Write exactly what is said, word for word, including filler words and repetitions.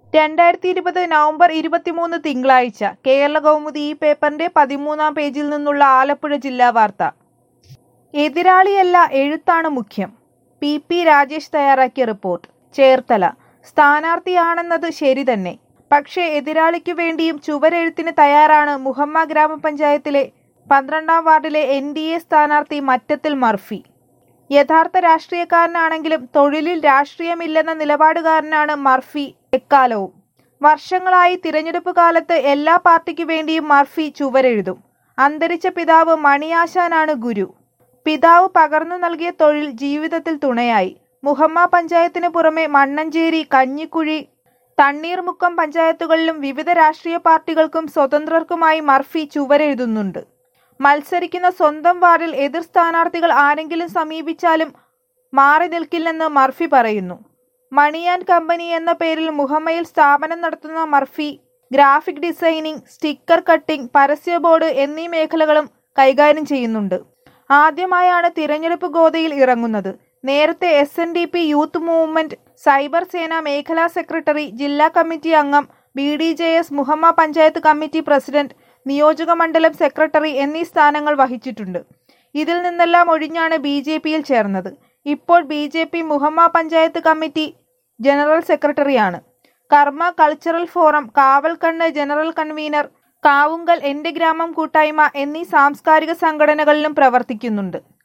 രണ്ടായിരത്തി ഇരുപത് നവംബർ ഇരുപത്തിമൂന്ന് തിങ്കളാഴ്ച കേരളകൗമുദി ഈ പേപ്പറിന്റെ പതിമൂന്നാം പേജിൽ നിന്നുള്ള ആലപ്പുഴ ജില്ലാ വാർത്ത. എതിരാളിയല്ല എഴുത്താണ് മുഖ്യം. പി പി രാജേഷ് തയ്യാറാക്കിയ റിപ്പോർട്ട്. ചേർത്തല. സ്ഥാനാർത്ഥിയാണെന്നത് ശരി തന്നെ. പക്ഷേ എതിരാളിക്കു വേണ്ടിയും ചുവരെഴുത്തിന് തയ്യാറാണ് മുഹമ്മ ഗ്രാമപഞ്ചായത്തിലെ പന്ത്രണ്ടാം വാർഡിലെ എൻ ഡി എ സ്ഥാനാർത്ഥി മറ്റത്തിൽ മർഫി. യഥാർത്ഥ രാഷ്ട്രീയക്കാരനാണെങ്കിലും തൊഴിലിൽ രാഷ്ട്രീയമില്ലെന്ന നിലപാടുകാരനാണ് മർഫി എക്കാലവും. വർഷങ്ങളായി തിരഞ്ഞെടുപ്പ് കാലത്ത് എല്ലാ പാർട്ടിക്കു വേണ്ടിയും മർഫി ചുവരെഴുതും. അന്തരിച്ച പിതാവ് മണിയാശാനാണ് ഗുരു. പിതാവ് പകർന്നു നൽകിയ തൊഴിൽ ജീവിതത്തിൽ തുണയായി. മുഹമ്മ പഞ്ചായത്തിന് പുറമെ മണ്ണഞ്ചേരി, കഞ്ഞിക്കുഴി, തണ്ണീർമുക്കം പഞ്ചായത്തുകളിലും വിവിധ രാഷ്ട്രീയ പാർട്ടികൾക്കും സ്വതന്ത്രർക്കുമായി മർഫി ചുവരെഴുതുന്നുണ്ട്. മത്സരിക്കുന്ന സ്വന്തം വാർഡിൽ എതിർ സ്ഥാനാർത്ഥികൾ ആരെങ്കിലും സമീപിച്ചാലും മാറി നിൽക്കില്ലെന്ന് മർഫി പറയുന്നു. മണി ആൻഡ് കമ്പനി എന്ന പേരിൽ മുഹമ്മയിൽ സ്ഥാപനം നടത്തുന്ന Murphy graphic designing, sticker cutting, പരസ്യ ബോർഡ് എന്നീ മേഖലകളും കൈകാര്യം ചെയ്യുന്നുണ്ട്. ആദ്യമായാണ് തിരഞ്ഞെടുപ്പ് ഗോതയിൽ ഇറങ്ങുന്നത്. നേരത്തെ S N D P youth movement, cyber Sena മേഖലാ സെക്രട്ടറി, ജില്ലാ കമ്മിറ്റി അംഗം, B D J S Muhamma panchayat committee president, നിയോജക മണ്ഡലം സെക്രട്ടറി എന്നീ സ്ഥാനങ്ങൾ വഹിച്ചിട്ടുണ്ട്. ഇതിൽ നിന്നെല്ലാം ഒഴിഞ്ഞാണ് ബി ജെ പിയിൽ ചേർന്നത്. ഇപ്പോൾ B J P Muhamma panchayat committee general സെക്രട്ടറിയാണ്. Karma cultural forum, Kavalkannu general convener, Kavungal എന്റെ ഗ്രാമം കൂട്ടായ്മ എന്നീ സാംസ്കാരിക സംഘടനകളിലും പ്രവർത്തിക്കുന്നുണ്ട്.